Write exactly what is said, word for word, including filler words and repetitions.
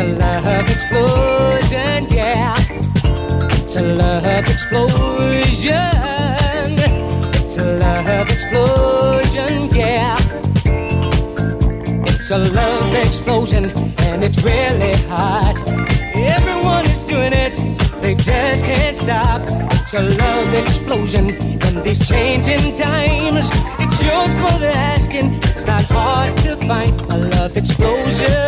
a love explosion, yeah. It's a love explosion. It's a love explosion, yeah. It's a love explosion, and it's really hot. Everyone is doing it, they just can't stop. It's a love explosion in these changing times. It's yours for the asking, it's not hard to find. A love explosion.